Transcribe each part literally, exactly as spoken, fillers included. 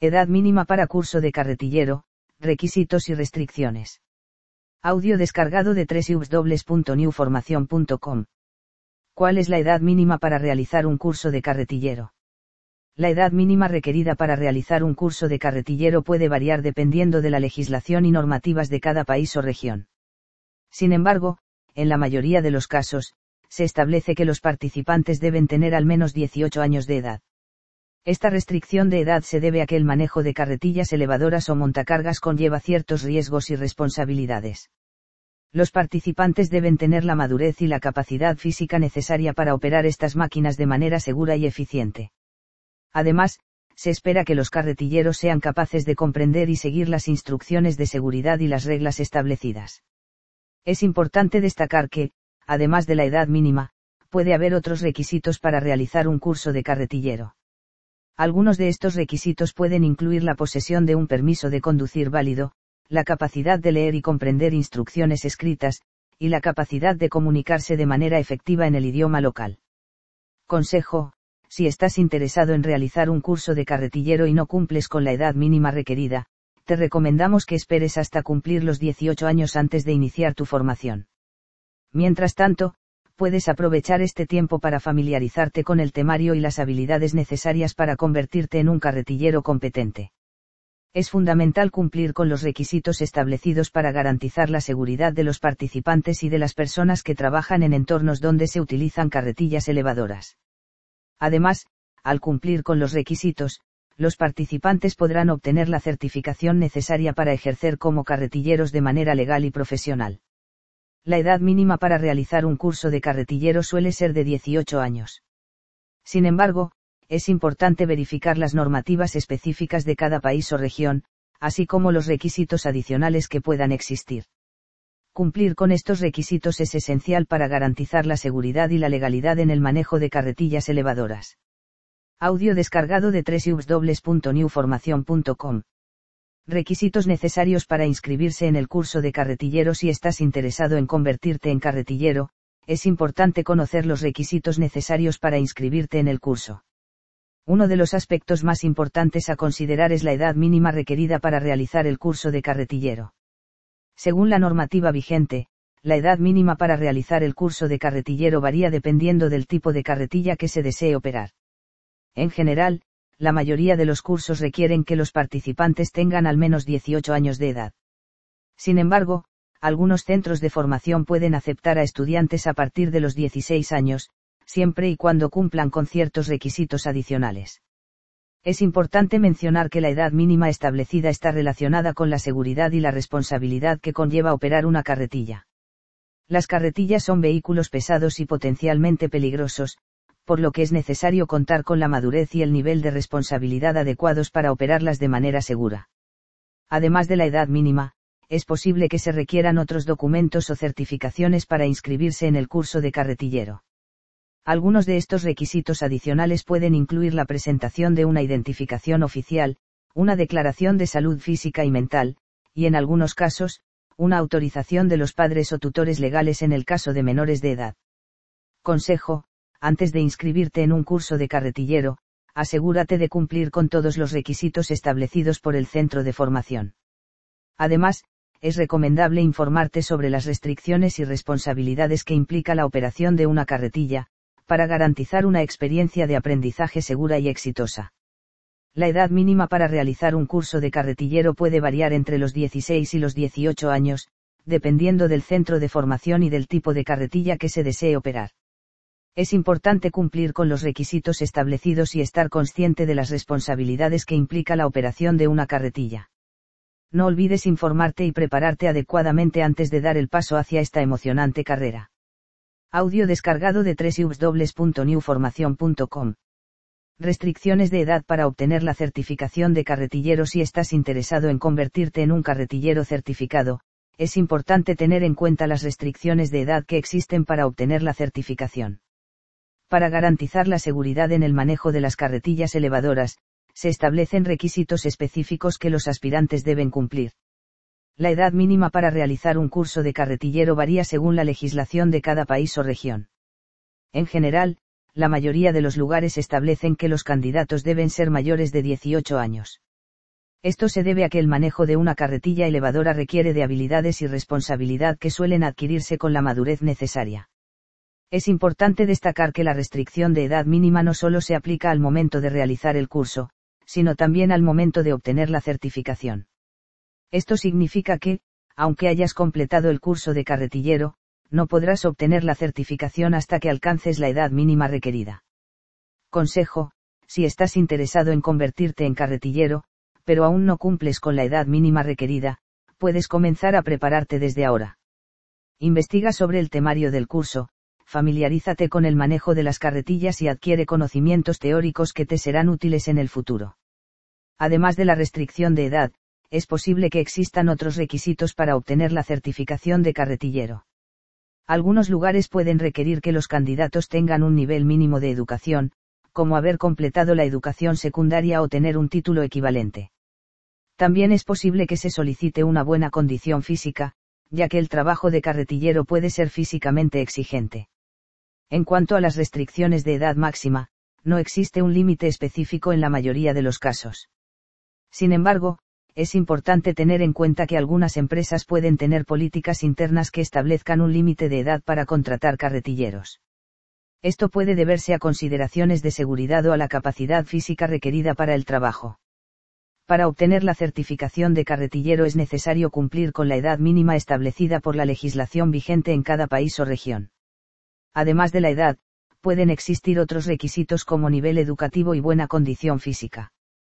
Edad mínima para curso de carretillero, requisitos y restricciones. Audio descargado de doble u doble u doble u punto new formación punto com. ¿Cuál es la edad mínima para realizar un curso de carretillero? La edad mínima requerida para realizar un curso de carretillero puede variar dependiendo de la legislación y normativas de cada país o región. Sin embargo, en la mayoría de los casos, se establece que los participantes deben tener al menos dieciocho años de edad. Esta restricción de edad se debe a que el manejo de carretillas elevadoras o montacargas conlleva ciertos riesgos y responsabilidades. Los participantes deben tener la madurez y la capacidad física necesaria para operar estas máquinas de manera segura y eficiente. Además, se espera que los carretilleros sean capaces de comprender y seguir las instrucciones de seguridad y las reglas establecidas. Es importante destacar que, además de la edad mínima, puede haber otros requisitos para realizar un curso de carretillero. Algunos de estos requisitos pueden incluir la posesión de un permiso de conducir válido, la capacidad de leer y comprender instrucciones escritas, y la capacidad de comunicarse de manera efectiva en el idioma local. Consejo: si estás interesado en realizar un curso de carretillero y no cumples con la edad mínima requerida, te recomendamos que esperes hasta cumplir los dieciocho años antes de iniciar tu formación. Mientras tanto, puedes aprovechar este tiempo para familiarizarte con el temario y las habilidades necesarias para convertirte en un carretillero competente. Es fundamental cumplir con los requisitos establecidos para garantizar la seguridad de los participantes y de las personas que trabajan en entornos donde se utilizan carretillas elevadoras. Además, al cumplir con los requisitos, los participantes podrán obtener la certificación necesaria para ejercer como carretilleros de manera legal y profesional. La edad mínima para realizar un curso de carretillero suele ser de dieciocho años. Sin embargo, es importante verificar las normativas específicas de cada país o región, así como los requisitos adicionales que puedan existir. Cumplir con estos requisitos es esencial para garantizar la seguridad y la legalidad en el manejo de carretillas elevadoras. Audio descargado de doble u doble u doble u punto new formación punto com. Requisitos necesarios para inscribirse en el curso de carretillero. Si estás interesado en convertirte en carretillero, es importante conocer los requisitos necesarios para inscribirte en el curso. Uno de los aspectos más importantes a considerar es la edad mínima requerida para realizar el curso de carretillero. Según la normativa vigente, la edad mínima para realizar el curso de carretillero varía dependiendo del tipo de carretilla que se desee operar. En general, la mayoría de los cursos requieren que los participantes tengan al menos dieciocho años de edad. Sin embargo, algunos centros de formación pueden aceptar a estudiantes a partir de los dieciséis años, siempre y cuando cumplan con ciertos requisitos adicionales. Es importante mencionar que la edad mínima establecida está relacionada con la seguridad y la responsabilidad que conlleva operar una carretilla. Las carretillas son vehículos pesados y potencialmente peligrosos, por lo que es necesario contar con la madurez y el nivel de responsabilidad adecuados para operarlas de manera segura. Además de la edad mínima, es posible que se requieran otros documentos o certificaciones para inscribirse en el curso de carretillero. Algunos de estos requisitos adicionales pueden incluir la presentación de una identificación oficial, una declaración de salud física y mental, y en algunos casos, una autorización de los padres o tutores legales en el caso de menores de edad. Consejo: antes de inscribirte en un curso de carretillero, asegúrate de cumplir con todos los requisitos establecidos por el centro de formación. Además, es recomendable informarte sobre las restricciones y responsabilidades que implica la operación de una carretilla, para garantizar una experiencia de aprendizaje segura y exitosa. La edad mínima para realizar un curso de carretillero puede variar entre los dieciséis y los dieciocho años, dependiendo del centro de formación y del tipo de carretilla que se desee operar. Es importante cumplir con los requisitos establecidos y estar consciente de las responsabilidades que implica la operación de una carretilla. No olvides informarte y prepararte adecuadamente antes de dar el paso hacia esta emocionante carrera. Audio descargado de doble u doble u doble u punto new formación punto com. Restricciones de edad para obtener la certificación de carretillero. Si estás interesado en convertirte en un carretillero certificado, es importante tener en cuenta las restricciones de edad que existen para obtener la certificación. Para garantizar la seguridad en el manejo de las carretillas elevadoras, se establecen requisitos específicos que los aspirantes deben cumplir. La edad mínima para realizar un curso de carretillero varía según la legislación de cada país o región. En general, la mayoría de los lugares establecen que los candidatos deben ser mayores de dieciocho años. Esto se debe a que el manejo de una carretilla elevadora requiere de habilidades y responsabilidad que suelen adquirirse con la madurez necesaria. Es importante destacar que la restricción de edad mínima no solo se aplica al momento de realizar el curso, sino también al momento de obtener la certificación. Esto significa que, aunque hayas completado el curso de carretillero, no podrás obtener la certificación hasta que alcances la edad mínima requerida. Consejo: si estás interesado en convertirte en carretillero, pero aún no cumples con la edad mínima requerida, puedes comenzar a prepararte desde ahora. Investiga sobre el temario del curso, familiarízate con el manejo de las carretillas y adquiere conocimientos teóricos que te serán útiles en el futuro. Además de la restricción de edad, es posible que existan otros requisitos para obtener la certificación de carretillero. Algunos lugares pueden requerir que los candidatos tengan un nivel mínimo de educación, como haber completado la educación secundaria o tener un título equivalente. También es posible que se solicite una buena condición física, ya que el trabajo de carretillero puede ser físicamente exigente. En cuanto a las restricciones de edad máxima, no existe un límite específico en la mayoría de los casos. Sin embargo, es importante tener en cuenta que algunas empresas pueden tener políticas internas que establezcan un límite de edad para contratar carretilleros. Esto puede deberse a consideraciones de seguridad o a la capacidad física requerida para el trabajo. Para obtener la certificación de carretillero es necesario cumplir con la edad mínima establecida por la legislación vigente en cada país o región. Además de la edad, pueden existir otros requisitos como nivel educativo y buena condición física.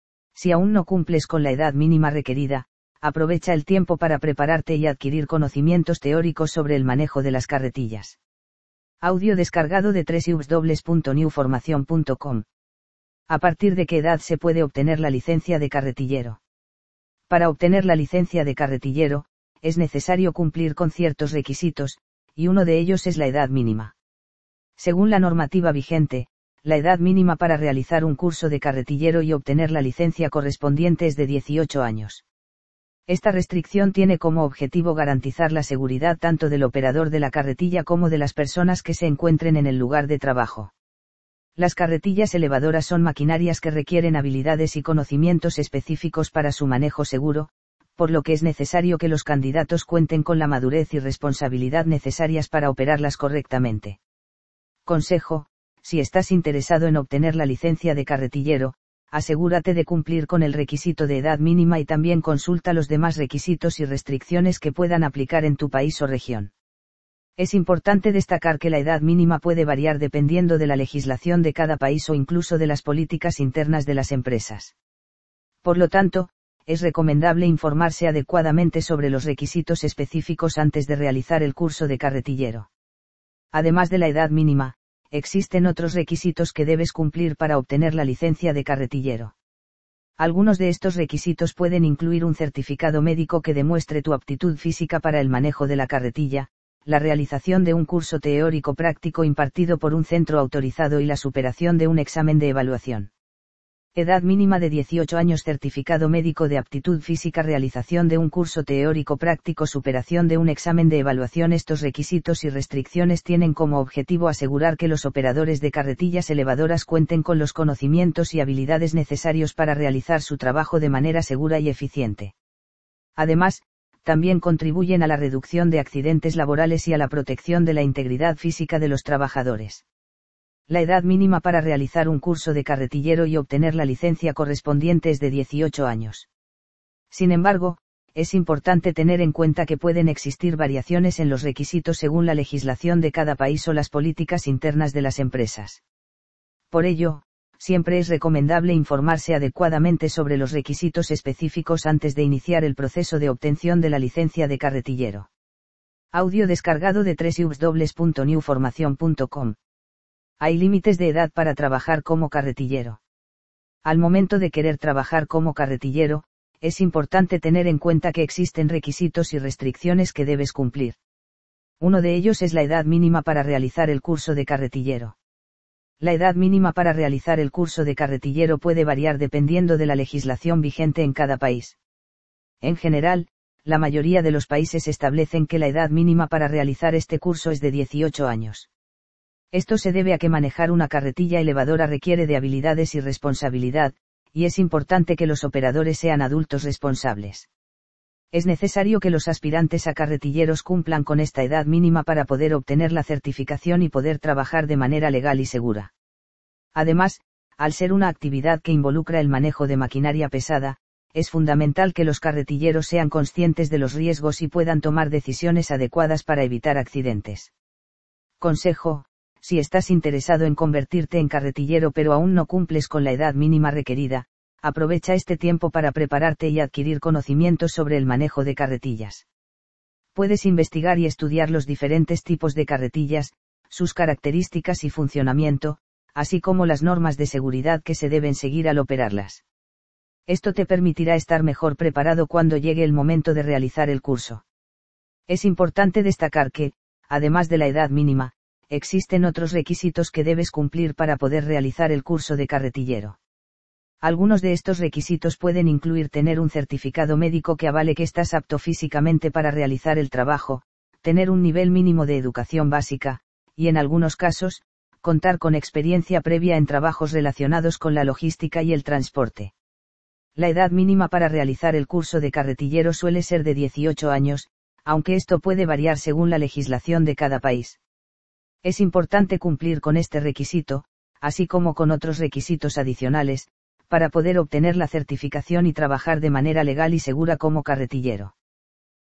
Si aún no cumples con la edad mínima requerida, aprovecha el tiempo para prepararte y adquirir conocimientos teóricos sobre el manejo de las carretillas. Audio descargado de doble u doble u doble u punto new formación punto com. ¿A partir de qué edad se puede obtener la licencia de carretillero? Para obtener la licencia de carretillero, es necesario cumplir con ciertos requisitos, y uno de ellos es la edad mínima. Según la normativa vigente, la edad mínima para realizar un curso de carretillero y obtener la licencia correspondiente es de dieciocho años. Esta restricción tiene como objetivo garantizar la seguridad tanto del operador de la carretilla como de las personas que se encuentren en el lugar de trabajo. Las carretillas elevadoras son maquinarias que requieren habilidades y conocimientos específicos para su manejo seguro, por lo que es necesario que los candidatos cuenten con la madurez y responsabilidad necesarias para operarlas correctamente. Consejo: si estás interesado en obtener la licencia de carretillero, asegúrate de cumplir con el requisito de edad mínima y también consulta los demás requisitos y restricciones que puedan aplicar en tu país o región. Es importante destacar que la edad mínima puede variar dependiendo de la legislación de cada país o incluso de las políticas internas de las empresas. Por lo tanto, es recomendable informarse adecuadamente sobre los requisitos específicos antes de realizar el curso de carretillero. Además de la edad mínima, existen otros requisitos que debes cumplir para obtener la licencia de carretillero. Algunos de estos requisitos pueden incluir un certificado médico que demuestre tu aptitud física para el manejo de la carretilla, la realización de un curso teórico práctico impartido por un centro autorizado y la superación de un examen de evaluación. Edad mínima de dieciocho años. Certificado médico de aptitud física. Realización de un curso teórico práctico. Superación de un examen de evaluación. Estos requisitos y restricciones tienen como objetivo asegurar que los operadores de carretillas elevadoras cuenten con los conocimientos y habilidades necesarios para realizar su trabajo de manera segura y eficiente. Además, también contribuyen a la reducción de accidentes laborales y a la protección de la integridad física de los trabajadores. La edad mínima para realizar un curso de carretillero y obtener la licencia correspondiente es de dieciocho años. Sin embargo, es importante tener en cuenta que pueden existir variaciones en los requisitos según la legislación de cada país o las políticas internas de las empresas. Por ello, siempre es recomendable informarse adecuadamente sobre los requisitos específicos antes de iniciar el proceso de obtención de la licencia de carretillero. Audio descargado de doble u doble u doble u punto new formación punto com. Hay límites de edad para trabajar como carretillero. Al momento de querer trabajar como carretillero, es importante tener en cuenta que existen requisitos y restricciones que debes cumplir. Uno de ellos es la edad mínima para realizar el curso de carretillero. La edad mínima para realizar el curso de carretillero puede variar dependiendo de la legislación vigente en cada país. En general, la mayoría de los países establecen que la edad mínima para realizar este curso es de dieciocho años. Esto se debe a que manejar una carretilla elevadora requiere de habilidades y responsabilidad, y es importante que los operadores sean adultos responsables. Es necesario que los aspirantes a carretilleros cumplan con esta edad mínima para poder obtener la certificación y poder trabajar de manera legal y segura. Además, al ser una actividad que involucra el manejo de maquinaria pesada, es fundamental que los carretilleros sean conscientes de los riesgos y puedan tomar decisiones adecuadas para evitar accidentes. Consejo: si estás interesado en convertirte en carretillero pero aún no cumples con la edad mínima requerida, aprovecha este tiempo para prepararte y adquirir conocimientos sobre el manejo de carretillas. Puedes investigar y estudiar los diferentes tipos de carretillas, sus características y funcionamiento, así como las normas de seguridad que se deben seguir al operarlas. Esto te permitirá estar mejor preparado cuando llegue el momento de realizar el curso. Es importante destacar que, además de la edad mínima, existen otros requisitos que debes cumplir para poder realizar el curso de carretillero. Algunos de estos requisitos pueden incluir tener un certificado médico que avale que estás apto físicamente para realizar el trabajo, tener un nivel mínimo de educación básica, y en algunos casos, contar con experiencia previa en trabajos relacionados con la logística y el transporte. La edad mínima para realizar el curso de carretillero suele ser de dieciocho años, aunque esto puede variar según la legislación de cada país. Es importante cumplir con este requisito, así como con otros requisitos adicionales, para poder obtener la certificación y trabajar de manera legal y segura como carretillero.